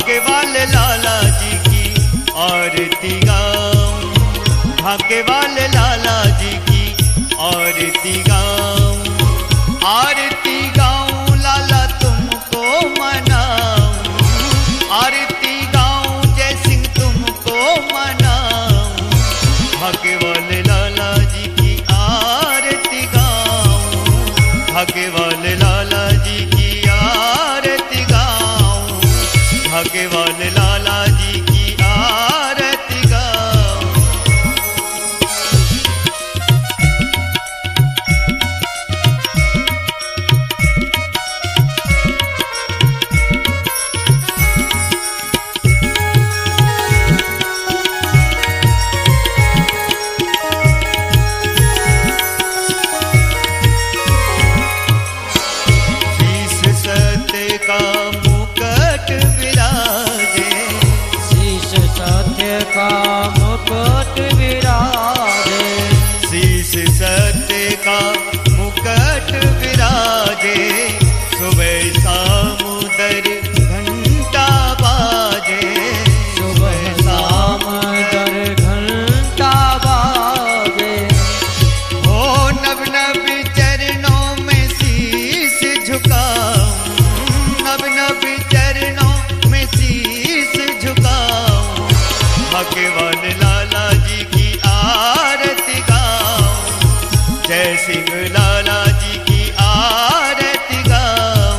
ढाके वाले लाला जी की आरती गाऊं, ढाके वाले लाला जी की आरती गाऊं, आरती गाऊं लाला तुमको मनाऊं, आरती गाऊं जय सिंह तुमको मनाऊं, ढाके वाले लाला जी की आरती गाऊं, ढाके वाले लाला जी की आरती गाऊं, ढाके वाले लाला जी की आरती गाऊं। शीश सत्य का मुकुट विराजे, शीश सत्य का मुकुट विराजे, शीश सत्य का मुकुट विराजे, सुबह शाम दर घंटा बाजे, सुबह शाम दर घंटा बाजे, हो नव नव चरणों में शीश झुकाऊं, नव नव चरणों में शीश झुकाऊं, ढाके वाले लाला जी की आरती गाऊं, जय सिंह लाला जी की आरती गाऊं।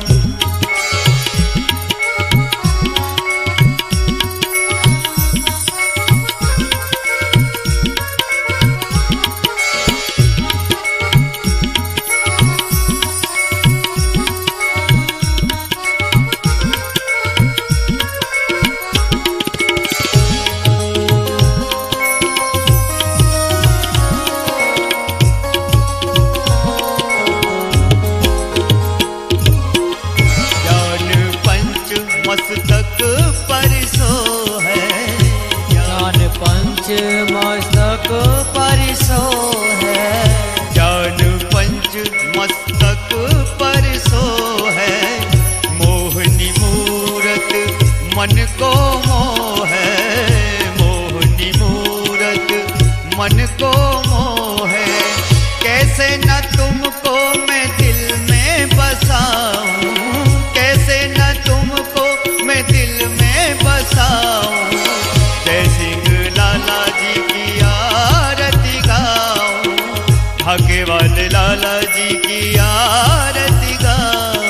ज्ञान पंच मस्तक पर सो है, ज्ञान पंच मस्तक पर सो है, ज्ञान पंच मस्तक पर सो है, मोहनी मूरत मन को मोह है, मोहनी मूरत मन को मोह है, कैसे न तुमको मैं दिल में बसाऊं, कैसे न तुमको मैं दिल में बसाऊं, जय सिंह लाला जी की आरती गाऊं, ढाके वाले लाला जी की आरती गाऊं।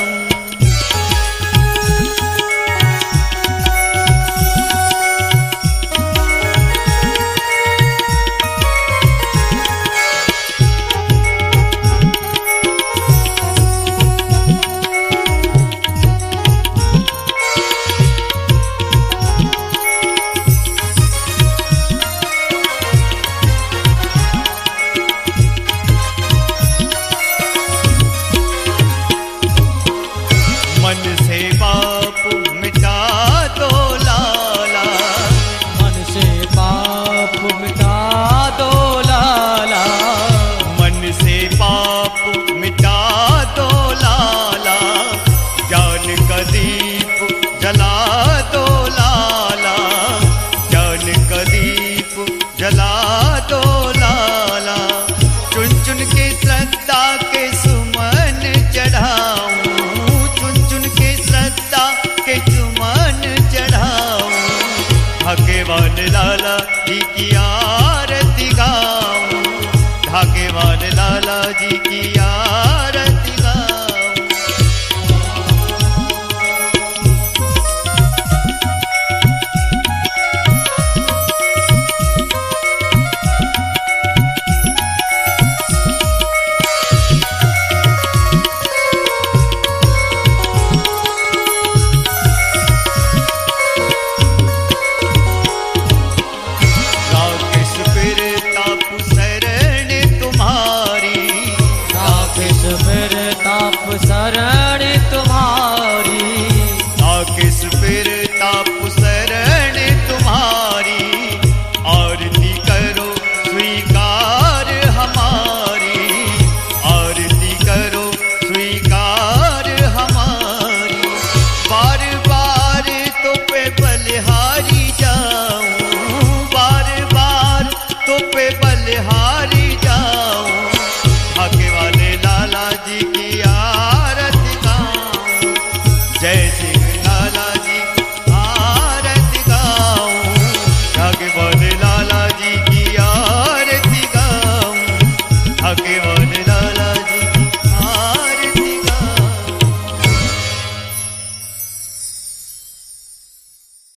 मन से पाप मिटा दो लाला, मन से पाप मिटा दो लाला, मन से पाप मिटा दो लाला, ज्ञान का दीप जला दो लाला, ज्ञान का दीप जला दो लाला, चुन चुन के श्रद्धा के सुमन चढ़ाऊं, चुन चुन के श्रद्धा के सुमन चढ़ाऊं, ढाके वाले लाला जी की